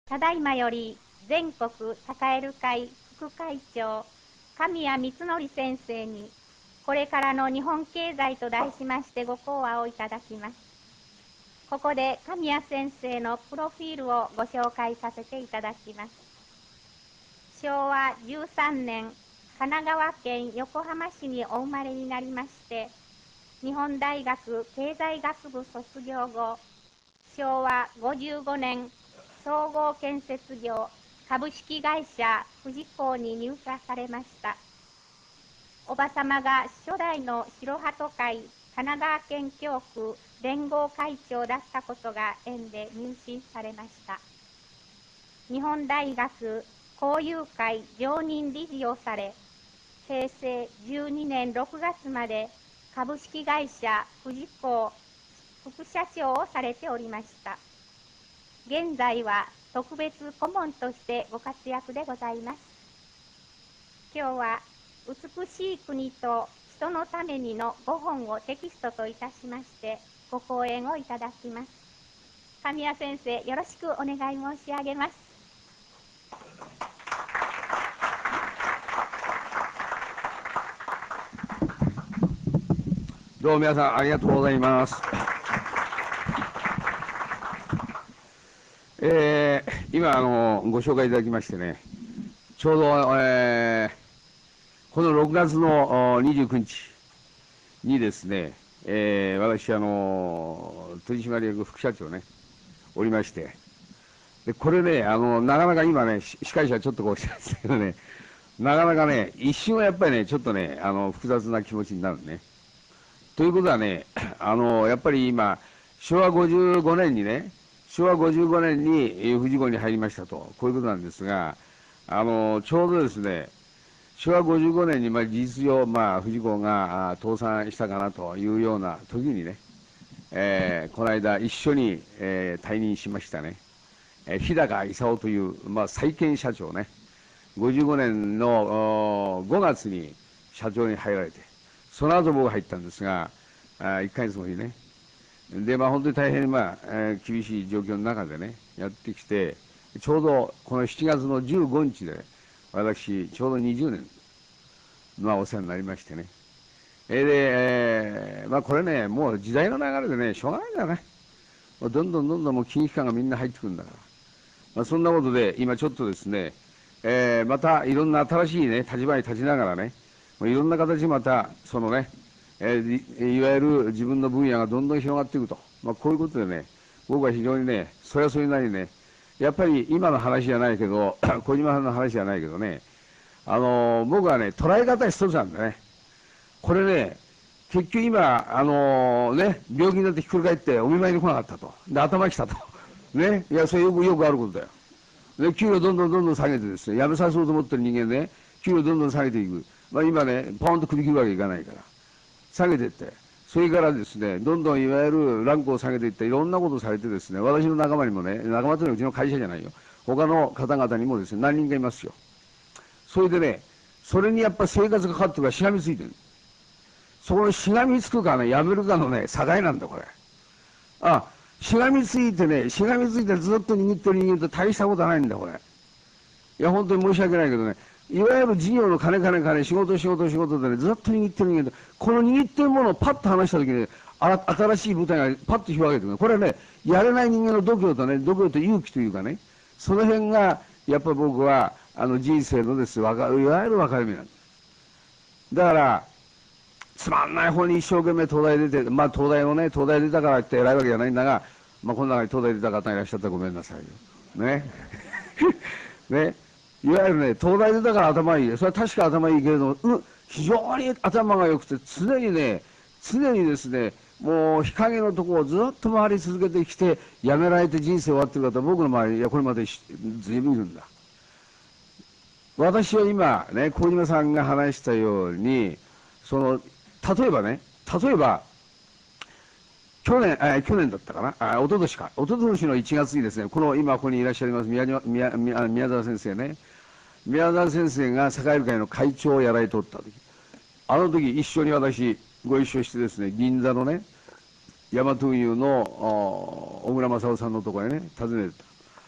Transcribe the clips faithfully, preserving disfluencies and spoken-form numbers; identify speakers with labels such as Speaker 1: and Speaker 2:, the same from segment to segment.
Speaker 1: ただいまより全国栄える会副会長神谷光則先生にこれからの日本経済と題しましてご講話をいただきます。ここで神谷先生のプロフィールをご紹介させていただきます。しょうわじゅうさんねん、神奈川県横浜市にお生まれになりまして、日本大学経済学部卒業後、しょうわごじゅうごねん、総合建設業株式会社富士港に入社されました。おばさまが初代の白鳩会神奈川県教区連合会長だったことが縁で入信されました。日本大学交友会常任理事をされ、へいせいじゅうにねんろくがつまで株式会社富士港副社長をされておりました。現在は特別顧問としてご活躍でございます。今日は美しい国と人のためにのごほんをテキストといたしましてご講演をいただきます。神谷先生、よろしくお願い申し上げます。
Speaker 2: どうも皆さんありがとうございます。えー、今あのご紹介いただきましてね、ちょうど、えー、このろくがつのにじゅうくにちにですね、えー、私あの取締役副社長ねおりまして、でこれねあのなかなか今ね司会者ちょっとこうしてますけどね、なかなかね一瞬はやっぱりねちょっとねあの複雑な気持ちになるね。ということはね、あのやっぱり今しょうわごじゅうごねんにねしょうわごじゅうごねんに富士号に入りましたと、こういうことなんですが、あのちょうどですねしょうわごじゅうごねんにまあ事実上、まあ、富士号が倒産したかなというような時にね、えー、この間一緒に、えー、退任しましたね、えー、日高勲という、まあ、再建社長ね、ごじゅうごねんのごがつに社長に入られて、その後僕が入ったんですが、あいっかげつごにね、で、まあ、本当に大変、まあえー、厳しい状況の中でね、やってきて、ちょうどこのしちがつのじゅうごにちで、私、ちょうどにじゅうねん、まあ、お世話になりましてね。えー、で、えー、まあ、これね、もう時代の流れでね、しょうがないんだよね。もうどんどんどんどんもう金融機関がみんな入ってくるんだから。まあ、そんなことで、今ちょっとですね、えー、またいろんな新しいね、立場に立ちながらね、いろんな形でまた、そのね、えー、いわゆる自分の分野がどんどん広がっていくと。まあ、こういうことでね、僕は非常にね、それはそれなりにね、やっぱり今の話じゃないけど、小島さんの話じゃないけどね、あのー、僕はね、捉え方一つなんだね。これね、結局今、あのー、ね、病気になってひっくり返ってお見舞いに来なかったと。で、頭きたと。ね、いや、それよく、よくあることだよ。で、給料どんどんどんどん下げてですね、辞めさせようと思ってる人間ね、給料どんどん下げていく。まあ今ね、ポンと首切るわけいかないから。下げていって、それからですね、どんどんいわゆるランクを下げていって、いろんなことをされてですね、私の仲間にもね、仲間というのはうちの会社じゃないよ。他の方々にもですね、何人かいますよ。それでね、それにやっぱ生活がかかってるからしがみついてる。そこのしがみつくかね、やめるかのね、境なんだ、これ。あ、しがみついてね、しがみついてずっと握ってる人間って大したことはないんだ、これ。いや、本当に申し訳ないけどね、いわゆる事業の金金金、仕事仕事仕事でね、ずっと握ってる人間って、この握ってるものをパッと離したときに、あ新しい舞台がパッと広げてくる。これはね、やれない人間の度胸とね、度胸と勇気というかね、その辺が、やっぱり僕は、あの人生のです、わかいわゆる分かれ目なんです。だから、つまんない方に一生懸命東大出て、まあ東大をね、東大出たからって偉いわけじゃないんだが、まあこの中に東大出た方いらっしゃったらごめんなさいよ。ね。ね。いわゆるね、東大出たから頭いい。それは確か頭いいけれども、う非常に頭が良くて、常にね、常にですね、もう日陰のところをずっと回り続けてきて、やめられて人生終わってる方、僕の周り、いや、これまでずいぶんいるんだ。私は今、ね、小島さんが話したように、その、例えばね、例えば、去年、えー、去年だったかな、あ、一昨年か、一昨年のいちがつにですね、この今ここにいらっしゃいます宮宮宮宮沢先生ね、宮沢先生が栄会の会長をやられておった時、あの時一緒に私ご一緒してですね、銀座のね、大和運輸の小倉正夫さんのところへね、訪ねてた。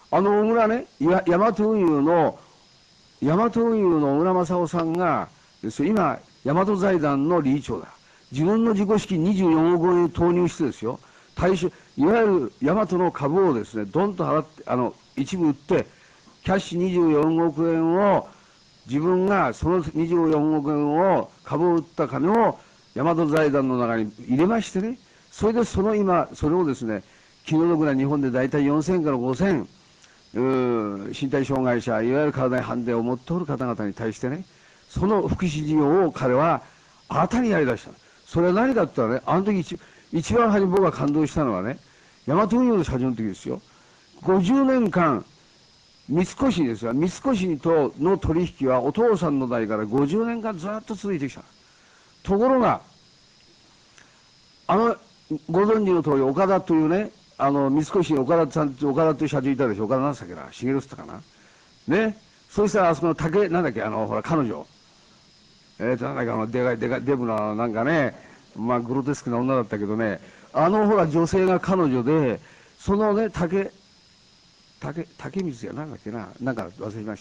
Speaker 2: あの小倉ね、や大和運輸の、大和運輸の小倉正夫さんがですよ、今、大和財団の理事長だ。自分の自己資金にじゅうよんおくえん投入してですよ、対象、いわゆる大和の株をですね、どんと払って、あの、一部売って、キャッシュにじゅうよんおくえんを、自分がそのにじゅうよんおくえんを、株を売った金を大和財団の中に入れましてね、それでその今、それをですね、気の毒な日本で大体よんせんからごせん、身体障害者、いわゆる体にハンデを持っておる方々に対してね、その福祉事業を彼は新たにやり出した。それは何かって言ったらね、あの時一一番初め僕が感動したのはね、大和運輸の社長の時ですよ。ごじゅうねんかん、三越ですが、三越との取引はお父さんの代からごじゅうねんかんずっと続いてきた。ところが、あの、ご存知の通り、岡田というね、あの、三越に岡田さん、岡田という社長いたでしょ。岡田なんつったっけな、茂ってたかな。ね。そうしたら、あそこの竹、なんだっけ、あの、ほら、彼女。えーと、なんだっけ、あの、でかい、でかい、デブな、なんかね、まあ、グロテスクな女だったけどね、あの、ほら、女性が彼女で、そのね、竹、竹、竹光やなんだっけな、なんか忘れました。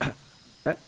Speaker 2: え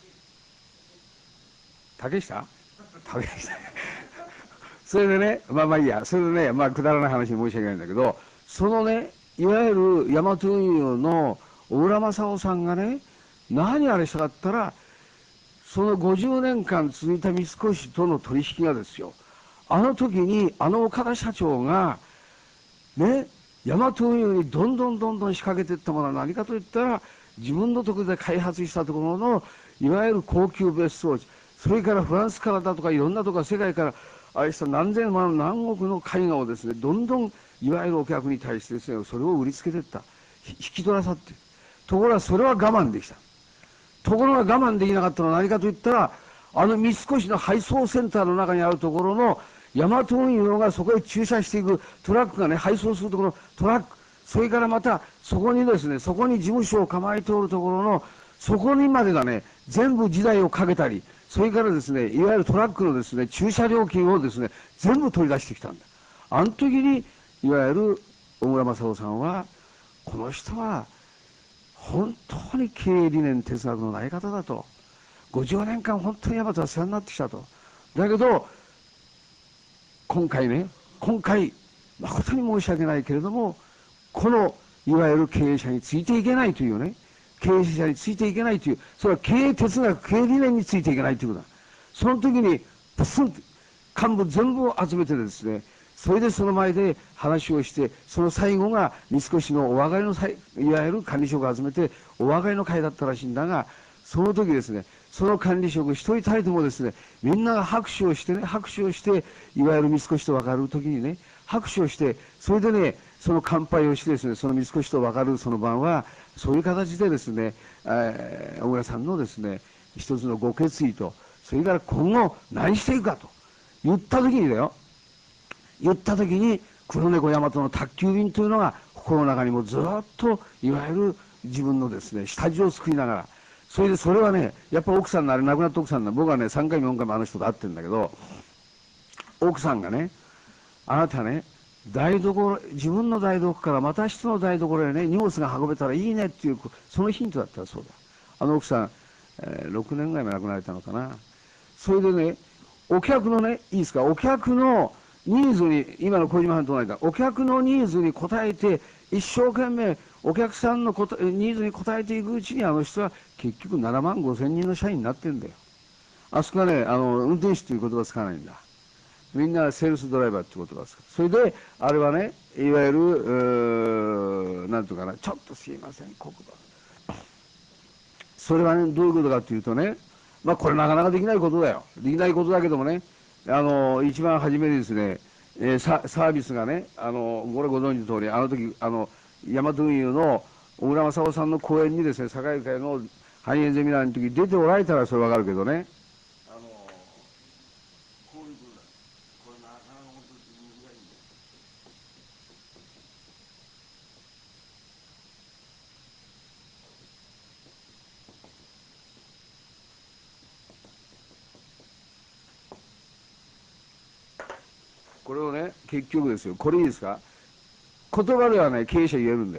Speaker 2: 竹下竹下それでね、まあまあいいや、それでね、まあくだらない話に申し訳ないんだけど、そのね、いわゆる大和運輸の小倉正夫さんがね、何あれしたかったら、そのごじゅうねんかん続いた三越との取引がですよ、あの時にあの岡田社長が、ね、大和運輸にどんどんどんどん仕掛けていったものは何かといったら、自分のところで開発したところの、いわゆる高級別荘地、それからフランスからだとかいろんなところ世界からあれした何千万何億の絵画をですね、どんどんいわゆるお客に対してですね、それを売りつけていった。引き取らさって。ところがそれは我慢できた。ところが我慢できなかったのは何かといったら、あの三越の配送センターの中にあるところの大和運輸がそこへ駐車していくトラックがね、配送するところのトラック、それからまたそこにですね、そこに事務所を構えておるところの、そこにまでがね、全部時代をかけたり、それからですね、いわゆるトラックのですね、駐車料金をですね、全部取り出してきたんだ。あの時に、いわゆる小倉正夫さんは、この人は、本当に経営理念哲学のない方だと。ごじゅうねんかん本当に大和は世話になってきたと。だけど、今回ね、今回、誠に申し訳ないけれども、この、いわゆる経営者についていけないというね、経営者についていけないという、それは経営哲学、経営理念についていけないということだ。その時に、プスンと幹部全部を集めてですね、それでその前で話をして、その最後が三越のお別れの際、いわゆる管理職を集めてお別れの会だったらしいんだが、その時ですね、その管理職一人たりともですね、みんなが拍手をしてね、拍手をして、いわゆる三越と別れる時にね、拍手をして、それでね、その乾杯をしてですね、その三越と別れるその晩は、そういう形でですね、えー、小倉さんのですね、一つのご決意と、それから今後何していくかと言った時にだよ、言った時に黒猫大和の宅急便というのが心の中にもずっといわゆる自分のですね下地を作りながら、それでそれはね、やっぱ奥さんのあれ亡くなった奥さんの、僕はねさんかいもよんかいもあの人と会ってるんだけど、奥さんがね、あなたね、台所、自分の台所からまた人の台所へね荷物が運べたらいいねっていう、そのヒントだったらそうだ。あの奥さん、えー、ろくねんぐらい前亡くなられたのかな。それでね、お客のね、いいですか、お客のニーズに、今の小島さんと同じだ、お客のニーズに応えて、一生懸命お客さんのことニーズに応えていくうちに、あの人は結局ななまんごせんにんの社員になってるんだよ。あそこはね、あの運転手という言葉使わないんだ。みんなセールスドライバーって言葉です。それで、あれはね、いわゆる、なんていうかな、ちょっとすいません、国土。それはね、どういうことかというとね、まあこれなかなかできないことだよ。できないことだけどもね、あの、一番初めにですね、えー、サ, サービスがね、あの、これご存知の通り、あの時、あの、大和運輸の小倉正夫さんの講演にですね、堺会のハイエンゼミナーの時出ておられたらそれわかるけどね、あの、こういうことだ。これなかなか本当に難しいんだよ。これをね、結局ですよ、これいいですか、言葉ではね、経営者言えるんだよ。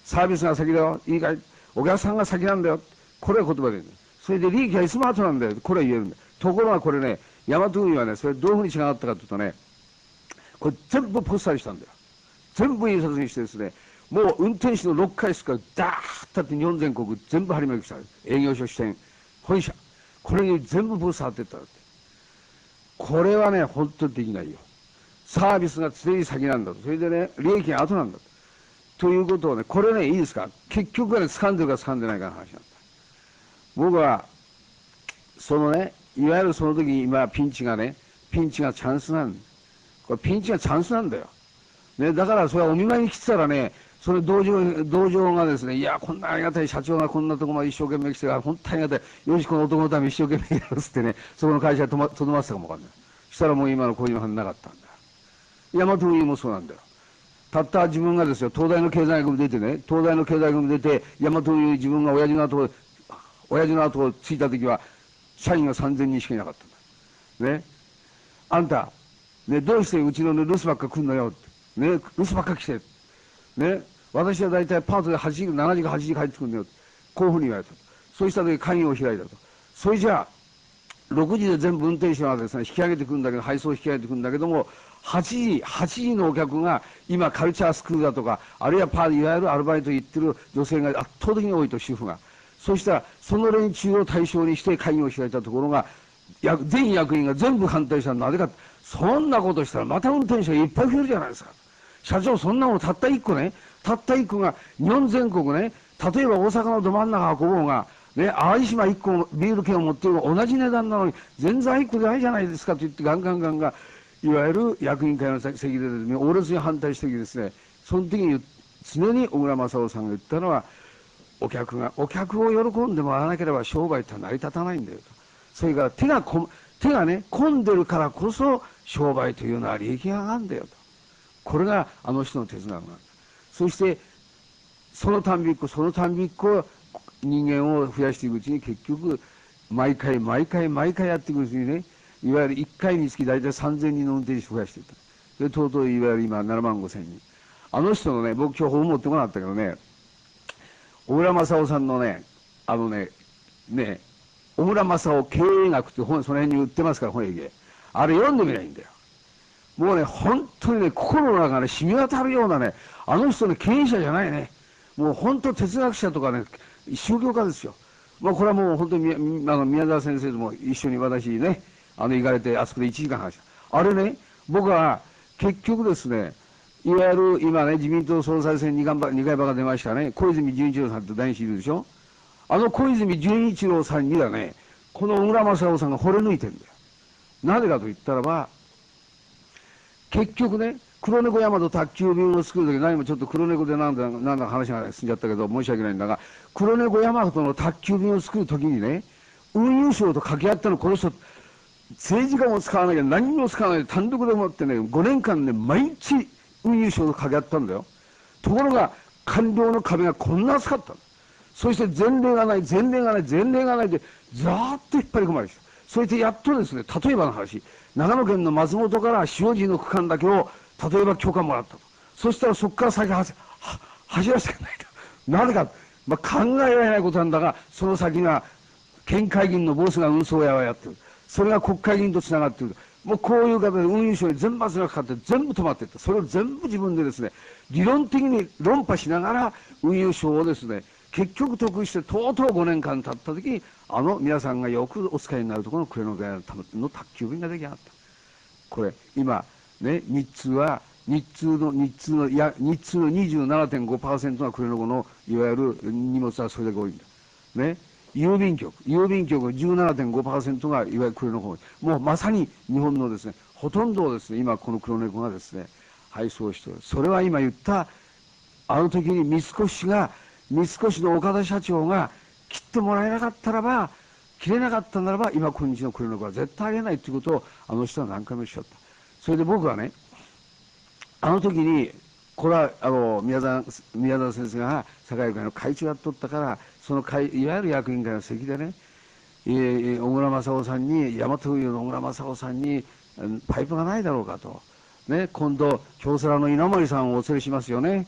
Speaker 2: サービスが先だよ。いいかい、お客さんが先なんだよ。これは言葉で言うんだよ。それで利益がスマートなんだよ。これは言えるんだよ。ところがこれね、ヤマト運輸はね、それどういうふうに違ったかというとね、これ全部ポスターにしたんだよ。全部印刷にしてですね、もう運転手のろっかい室からダーッとって日本全国全部張り巡りした。営業所、支店、本社。これに全部ポスター貼ってったって。これはね、本当にできないよ。サービスが常に先なんだと。それでね、利益が後なんだと。ということをね、これね、いいですか。結局はね、掴んでるか掴んでないかの話なんだ。僕は、そのね、いわゆるその時に今ピンチがね、ピンチがチャンスなんだ。これピンチがチャンスなんだよ。ね、だからそれはお見舞いに来てたらね、それ同情、同情がですね、いや、こんなありがたい社長がこんなとこまで一生懸命来てる、本当にありがたい。よし、この男のために一生懸命やるっつってね、そこの会社にとま、とどまってたかもわかんない。そしたらもう今のこういうのがなかったんだ。ヤマト運輸もそうなんだよ。たった自分がですよ、東大の経済学部出てね、東大の経済学部出て、ヤマト運輸自分が親父の後を、親父の後をついた時は、社員がさんぜんにんしかいなかったんだ。ね。あんた、ね、どうしてうちの、ね、留守ばっか来んのよって。ね、留守ばっか来て。ね。私は大体パートではちじ、しちじかはちじ帰ってくるんだよ。こういうふうに言われた。そうした時会議を開いたと。それじゃあ、ろくじで全部運転手がですね、引き上げてくるんだけど、配送引き上げてくるんだけども、はちじ、はちじのお客が今カルチャースクールだとか、あるいはパー、いわゆるアルバイト行ってる女性が圧倒的に多いと、主婦が。そうしたら、その連中を対象にして会議を開いたところが、全役員が全部反対したのはなぜか。そんなことしたらまた運転手がいっぱい増えるじゃないですか。社長、そんなものたった一個ね、たった一個が日本全国ね、例えば大阪のど真ん中運ぼうが、ね、淡路島一個ビール券を持っている同じ値段なのに、全然一個でないじゃないですかと言ってガンガンガンガン、いわゆる役員会の席でですね、オーレスに反対してですね、その時に常に小倉正夫さんが言ったのは、お客が、お客を喜んでもらわなければ商売って成り立たないんだよと。それから手がこ、手がね、込んでるからこそ商売というのは利益が上がるんだよと。これがあの人の哲学なんだ。そして、そのたんびっこ、そのたんびっこ、人間を増やしていくうちに結局、毎回毎回毎回やっていくうちにね、いわゆるいっかいにつき大体さんぜんにんの運転手増やしていった。で、とうとういわゆる今ななまんごせんにん。あの人のね、僕今日本持ってこなかったけどね、小倉正夫さんのね、あのね、ね、小倉正夫経営学って本、その辺に売ってますから、本駅で。あれ読んでみないんだよ。もうね、本当にね、心の中がね、染み渡るようなね、あの人ね、経営者じゃないね。もう本当哲学者とかね、宗教家ですよ。まあこれはもう本当にあの宮沢先生とも一緒に私ね、あの行かれて、あそこでいちじかん話した。あれね、僕は結局ですね、いわゆる今ね、自民党総裁選にかいばか出ましたね、小泉純一郎さんって男子いるでしょ。あの小泉純一郎さんにはね、この小倉正夫さんが惚れ抜いてるんだよ。なぜかと言ったらば、結局ね、黒猫山と宅急便を作るとき、何もちょっと黒猫でなんだ、なんだ話が進んじゃったけど、申し訳ないんだが、黒猫山との宅急便を作るときにね、運輸省と掛け合ったの、この人、政治家も使わなきゃ何も使わないで単独でもってね、ごねんかんね、毎日運輸省と掛け合ったんだよ。ところが、官僚の壁がこんな厚かったの。そして前例がない、前例がない、前例がないで、ざーっと引っ張り込まれてきた。そしてやっとですね、例えばの話、長野県の松本から塩尻の区間だけを、例えば許可もらったと。そしたらそこから先は走らせてくれないと。なぜか、まあ、考えられないことなんだが、その先が、県会議員のボスが運送屋をやってる。それが国会議員とつながっている。もうこういう形で運輸省に全部圧がかかって全部止まっていった。それを全部自分でですね、理論的に論破しながら運輸省をですね、結局得意してとうとうごねんかん経った時に、あの皆さんがよくお使いになるところのクレノガヤの宅急便が出来上がった。これ、今、ね、日通は、日通の、日通の、いや、日通の にじゅうななてんごパーセント がクレノゴの、いわゆる荷物はそれだけ多いんだ。ね。郵便局、郵便局の じゅうななてんごパーセント がいわゆるクレノゴ。もうまさに日本のですね、ほとんどをですね、今このクロネコがですね、配送しておる。それは今言った、あの時に三越が、三越の岡田社長が切ってもらえなかったらば、切れなかったならば、今今日のクレノコは絶対ありえないということを、あの人は何回もおっしゃった。それで僕はね、あの時に、これは、あの、宮沢、宮沢先生が、社会会の会長やっとったから、その会、いわゆる役員会の席でね、えー、小倉正夫さんに、大和運輸の小倉正夫さんに、パイプがないだろうかと。ね、今度、京セラの稲森さんをお連れしますよね。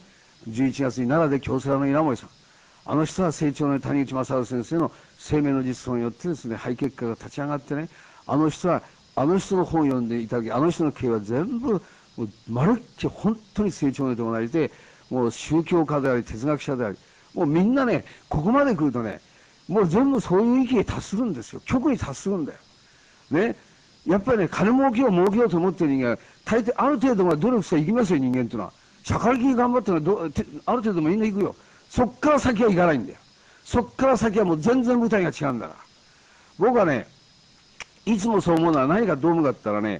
Speaker 2: じゅういちがつに奈良で京セラの稲森さん。あの人は成長の谷口正治先生の生命の実相によってですね、肺結核が立ち上がってね、あの人は、あの人の本を読んでいただき、あの人の経営は全部、もうまるっきり本当に成長の伴いで、もう宗教家であり、哲学者であり、もうみんなね、ここまで来るとね、もう全部そういう域に達するんですよ。極に達するんだよ。ね。やっぱりね、金儲けを儲けようと思ってる人間は、大抵ある程度まで努力していきますよ、人間っていうのは。社会的に頑張ってるのはど、ある程度みんな行くよ。そっから先はいかないんだよ。そっから先はもう全然舞台が違うんだから。僕はね、いつもそう思うのは何かどう思うかって言ったらね、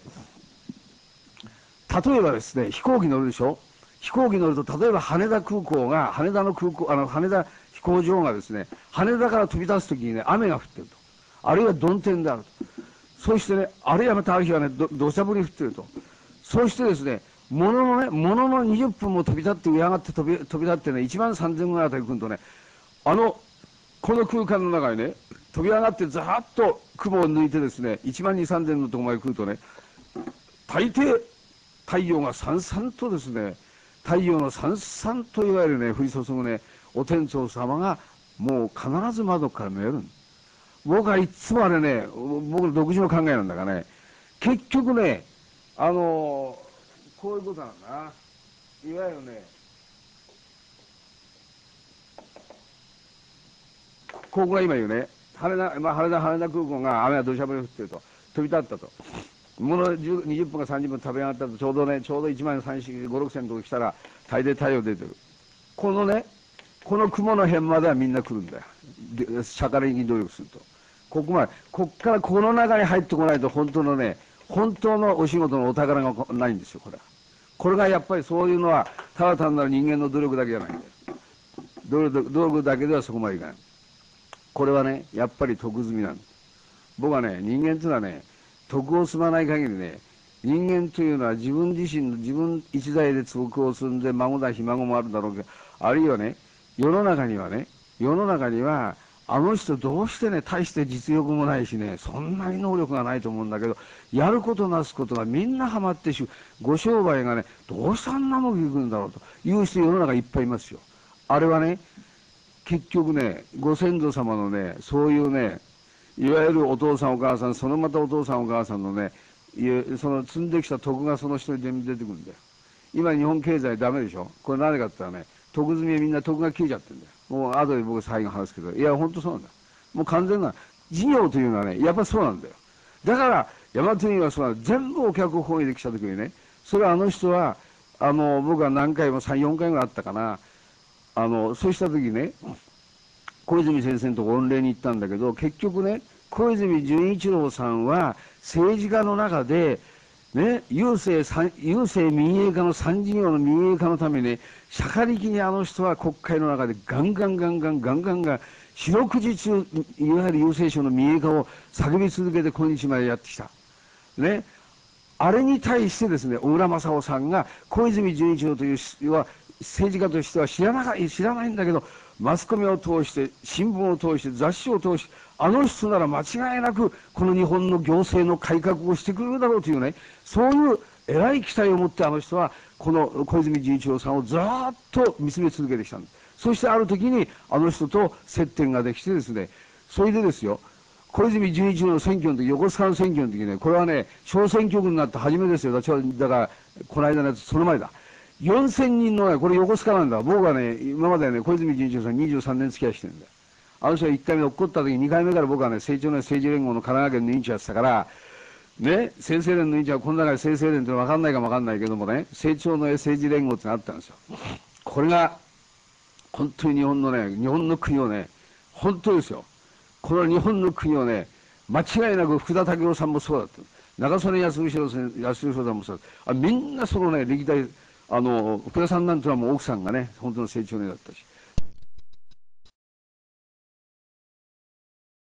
Speaker 2: 例えばですね、飛行機乗るでしょ。飛行機乗ると、例えば羽田空港が、羽田の空港、あの、羽田飛行場がですね、羽田から飛び出すときにね、雨が降ってると。あるいは曇天であると。そしてね、あるいはまたある日はね、ど、土砂降り降ってると。そしてですね、もののね、もののにじゅっぷんも飛び立って上上がって飛び、飛び立ってね、いちまんさんぜんぐらいあたり来るとね、あの、この空間の中にね、飛び上がってざーっと雲を抜いてですね、いちまんに、さんぜんのところまで来るとね、大抵、太陽がさんさんとですね、太陽のさんさんといわゆるね、降り注ぐね、お天道様が、もう必ず窓から見える。僕はいつもあれね、僕の独自の考えなんだがね、結局ね、あのー、こういうことなんだな。いわゆるね、ここが今言うね、羽田、まあ、羽田、羽田空港が雨が土砂降り降ってると、飛び立ったと。ものにじゅっぷんかさんじゅっぷん食べ上がったと、ちょうどね、ちょうどいちまんさん、よん、ご、ろくせんのとこ来たら、大抵太陽出てる。このね、この雲の辺まではみんな来るんだよ。で社会的に努力すると。ここまで、こっからこの中に入ってこないと、本当のね、本当のお仕事のお宝がないんですよ、これは。これがやっぱりそういうのは、ただ単なる人間の努力だけじゃないんだよ。努力、努力だけではそこまでいかない。これはね、やっぱり徳積みなんです。僕はね、人間というのはね、徳を積まない限りね、人間というのは自分自身の自分一代で徳を積んで孫だひ孫もあるだろうけど、あるいはね、世の中にはね、世の中には、あの人どうしてね、大して実力もないしね、そんなに能力がないと思うんだけど、やることなすことがみんなハマってし、ご商売がね、どうしてあんなもんいくんだろうという人世の中いっぱいいますよ。あれはね、結局ね、ご先祖様のね、そういうね、いわゆるお父さんお母さん、そのまたお父さんお母さんのね、その積んできた徳がその人に全部出てくるんだよ。今日本経済ダメでしょ。これ何かって言ったらね、徳積みはみんな徳が消えちゃってるんだよ。もう後で僕最後話すけど、いや、ほんとそうなんだ。もう完全な、事業というのはね、やっぱりそうなんだよ。だから、大和運輸はそうなんだ。全部お客を本位で来た時にね、それはあの人は、あの、僕は何回もさん、よんかいぐらいあったかな。あの、そうした時にね、小泉先生のとこ御礼に行ったんだけど、結局ね、小泉純一郎さんは政治家の中で、ね、郵政、郵政民営化の三事業の民営化のために、社会的にあの人は国会の中でガンガンガンガンガンガンガン、四六時中、いわゆる郵政省の民営化を叫び続けて今日までやってきた。ね。あれに対してですね、小倉正夫さんが小泉純一郎という人は政治家としては知らない、知らないんだけど、マスコミを通して、新聞を通して、雑誌を通して、あの人なら間違いなく、この日本の行政の改革をしてくれるだろうというね、そういう偉い期待を持ってあの人は、この小泉純一郎さんをずーっと見つめ続けてきたんです。そしてある時に、あの人と接点ができてですね、それでですよ、小泉純一郎の選挙の時、横須賀の選挙の時ね、これはね、小選挙区になって初めですよ。だから、この間のやつ、その前だ。よんせんにんのね、これ横須賀なんだ。僕はね、今までね、小泉純一郎さんにじゅうさんねん付き合いしてるんだよ。あの人がいっかいめ落っこった時、にかいめから僕はね、成長の政治連合の神奈川県の委員長やってたから、ね、先生連の委員長はこの中で先生連ってのは分かんないかも分かんないけどもね、成長の政治連合ってのがあったんですよ。これが、本当に日本のね、日本の国をね、本当ですよ。この日本の国をね、間違いなく福田赳夫さんもそうだった。長曽根康弘さんもそうだった。あ、みんなそのね、歴代、あの、福田さんなんてのはもう奥さんがね、本当の成長年だったし。